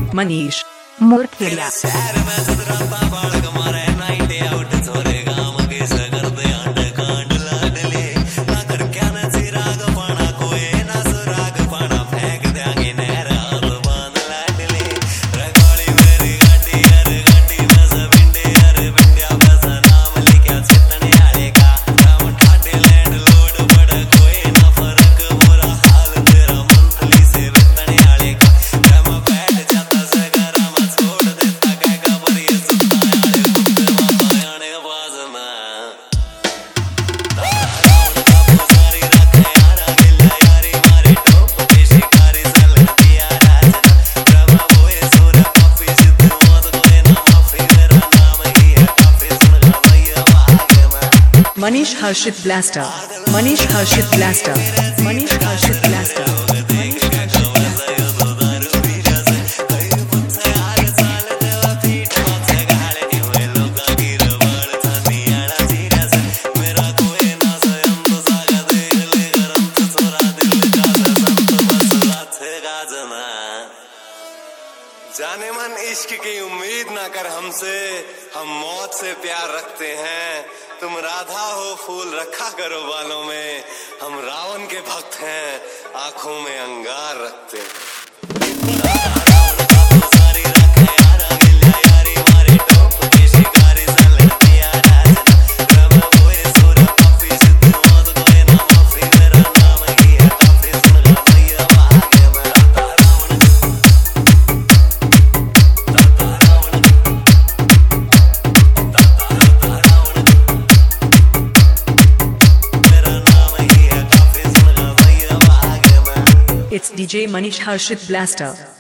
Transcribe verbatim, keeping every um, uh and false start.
मनीष मूर्खेला। Manish Harshit blaster, Manish Harshit blaster, Manish Harshit blaster. जाने मन इश्क की उम्मीद ना कर हमसे, हम मौत से प्यार रखते हैं। तुम राधा हो फूल रखा करो बालों में, हम रावण के भक्त हैं आंखों में अंगार रखते हैं। It's D J Manish Harshit Blaster.